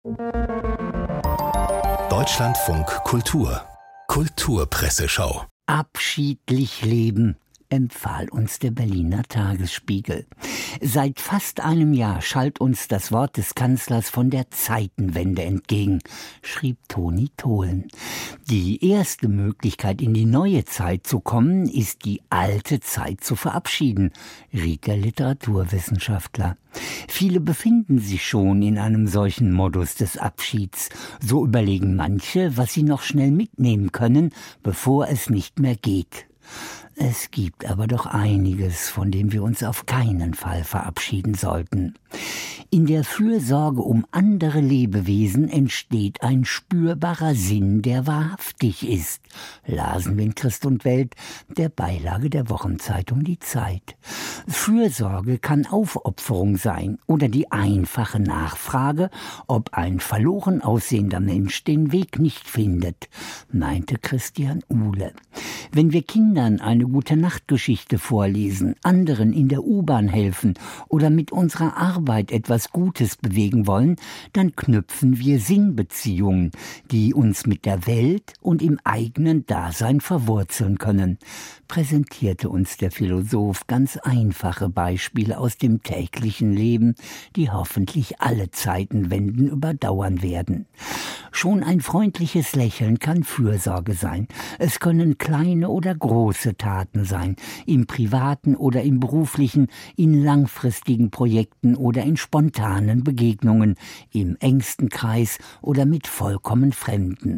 Deutschlandfunk Kultur Kulturpresseschau. Abschiedlich leben, empfahl uns der Berliner Tagesspiegel. Seit fast einem Jahr schallt uns das Wort des Kanzlers von der Zeitenwende entgegen, schrieb Toni Tholen. Die erste Möglichkeit, in die neue Zeit zu kommen, ist die alte Zeit zu verabschieden, riet der Literaturwissenschaftler. Viele befinden sich schon in einem solchen Modus des Abschieds. So überlegen manche, was sie noch schnell mitnehmen können, bevor es nicht mehr geht. Es gibt aber doch einiges, von dem wir uns auf keinen Fall verabschieden sollten. In der Fürsorge um andere Lebewesen entsteht ein spürbarer Sinn, der wahrhaftig ist, lasen wir in Christ und Welt, der Beilage der Wochenzeitung Die Zeit. Fürsorge kann Aufopferung sein oder die einfache Nachfrage, ob ein verloren aussehender Mensch den Weg nicht findet, meinte Christian Uhle. Wenn wir Kindern eine Gute-Nacht-Geschichte vorlesen, anderen in der U-Bahn helfen oder mit unserer Arbeit etwas Gutes bewegen wollen, dann knüpfen wir Sinnbeziehungen, die uns mit der Welt und im eigenen Dasein verwurzeln können, präsentierte uns der Philosoph ganz einfache Beispiele aus dem täglichen Leben, die hoffentlich alle Zeitenwenden überdauern werden. Schon ein freundliches Lächeln kann Fürsorge sein. Es können kleine oder große Taten sein, im privaten oder im beruflichen, in langfristigen Projekten oder in spontanen Begegnungen, im engsten Kreis oder mit vollkommen Fremden.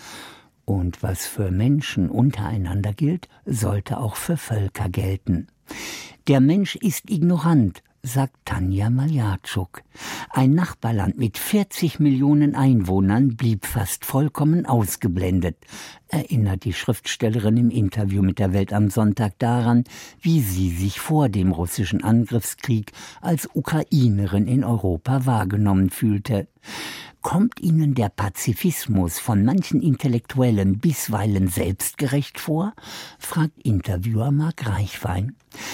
Und was für Menschen untereinander gilt, sollte auch für Völker gelten. Der Mensch ist ignorant, sagt Tanja Maljatschuk. Ein Nachbarland mit 40 Millionen Einwohnern blieb fast vollkommen ausgeblendet, erinnert die Schriftstellerin im Interview mit der Welt am Sonntag daran, wie sie sich vor dem russischen Angriffskrieg als Ukrainerin in Europa wahrgenommen fühlte. Kommt Ihnen der Pazifismus von manchen Intellektuellen bisweilen selbstgerecht vor? Fragt Interviewer Marc Reichwein.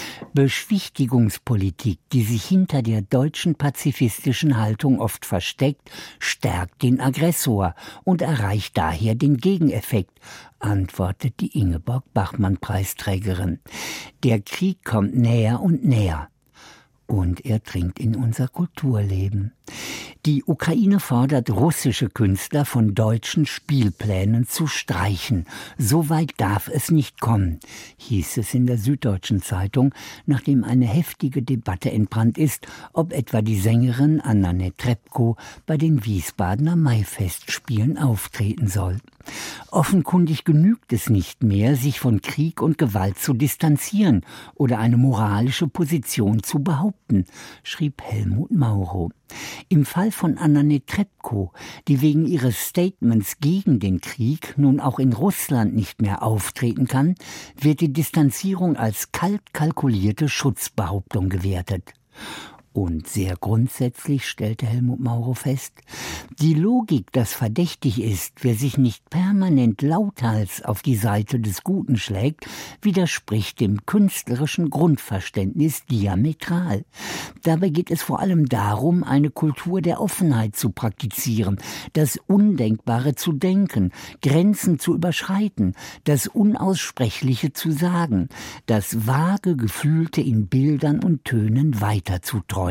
Beschwichtigungspolitik, die sich hinter der deutschen pazifistischen Haltung oft versteckt, stärkt den Aggressor und erreicht daher den Gegeneffekt, antwortet die Ingeborg-Bachmann-Preisträgerin. Der Krieg kommt näher und näher. Und er dringt in unser Kulturleben. Die Ukraine fordert russische Künstler von deutschen Spielplänen zu streichen. So weit darf es nicht kommen, hieß es in der Süddeutschen Zeitung, nachdem eine heftige Debatte entbrannt ist, ob etwa die Sängerin Anna Netrebko bei den Wiesbadener Maifestspielen auftreten soll. Offenkundig genügt es nicht mehr, sich von Krieg und Gewalt zu distanzieren oder eine moralische Position zu behaupten, schrieb Helmut Mauro. Im Fall von Anna Netrebko, die wegen ihres Statements gegen den Krieg nun auch in Russland nicht mehr auftreten kann, wird die Distanzierung als kalt kalkulierte Schutzbehauptung gewertet. Und sehr grundsätzlich stellte Helmut Mauro fest, die Logik, dass verdächtig ist, wer sich nicht permanent lauthals auf die Seite des Guten schlägt, widerspricht dem künstlerischen Grundverständnis diametral. Dabei geht es vor allem darum, eine Kultur der Offenheit zu praktizieren, das Undenkbare zu denken, Grenzen zu überschreiten, das Unaussprechliche zu sagen, das vage Gefühlte in Bildern und Tönen weiterzuträumen.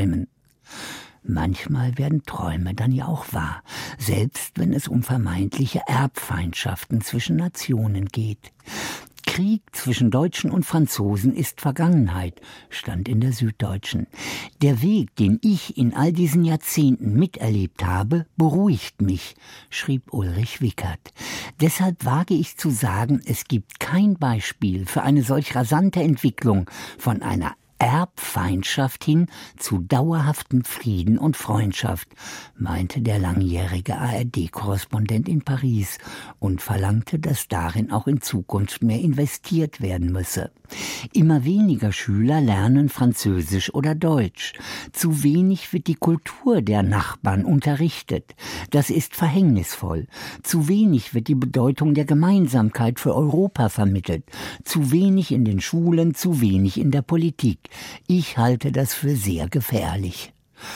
Manchmal werden Träume dann ja auch wahr, selbst wenn es um vermeintliche Erbfeindschaften zwischen Nationen geht. Krieg zwischen Deutschen und Franzosen ist Vergangenheit, stand in der Süddeutschen. Der Weg, den ich in all diesen Jahrzehnten miterlebt habe, beruhigt mich, schrieb Ulrich Wickert. Deshalb wage ich zu sagen, es gibt kein Beispiel für eine solch rasante Entwicklung von einer Erbfeindschaft hin zu dauerhaften Frieden und Freundschaft, meinte der langjährige ARD-Korrespondent in Paris und verlangte, dass darin auch in Zukunft mehr investiert werden müsse. Immer weniger Schüler lernen Französisch oder Deutsch. Zu wenig wird die Kultur der Nachbarn unterrichtet. Das ist verhängnisvoll. Zu wenig wird die Bedeutung der Gemeinsamkeit für Europa vermittelt. Zu wenig in den Schulen, zu wenig in der Politik. Ich halte das für sehr gefährlich.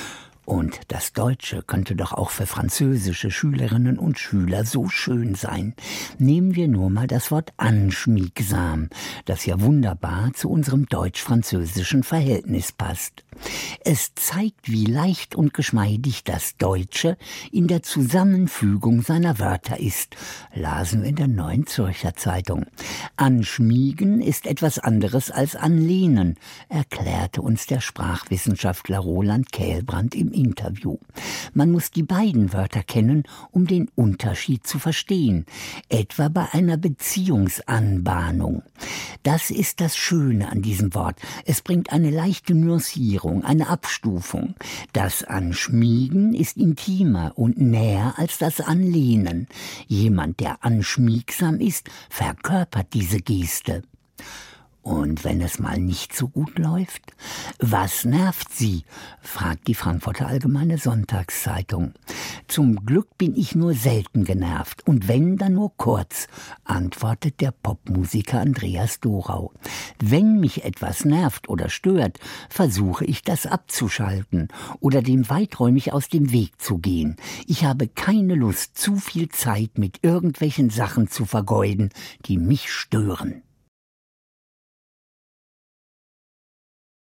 Und das Deutsche könnte doch auch für französische Schülerinnen und Schüler so schön sein. Nehmen wir nur mal das Wort anschmiegsam, das ja wunderbar zu unserem deutsch-französischen Verhältnis passt. Es zeigt, wie leicht und geschmeidig das Deutsche in der Zusammenfügung seiner Wörter ist, lasen wir in der Neuen Zürcher Zeitung. Anschmiegen ist etwas anderes als anlehnen, erklärte uns der Sprachwissenschaftler Roland Kehlbrand im Interview. Man muss die beiden Wörter kennen, um den Unterschied zu verstehen, etwa bei einer Beziehungsanbahnung. Das ist das Schöne an diesem Wort. Es bringt eine leichte Nuancierung, eine Abstufung. Das Anschmiegen ist intimer und näher als das Anlehnen. Jemand, der anschmiegsam ist, verkörpert diese Geste. Und wenn es mal nicht so gut läuft? Was nervt Sie? Fragt die Frankfurter Allgemeine Sonntagszeitung. Zum Glück bin ich nur selten genervt und wenn, dann nur kurz, antwortet der Popmusiker Andreas Dorau. Wenn mich etwas nervt oder stört, versuche ich das abzuschalten oder dem weiträumig aus dem Weg zu gehen. Ich habe keine Lust, zu viel Zeit mit irgendwelchen Sachen zu vergeuden, die mich stören.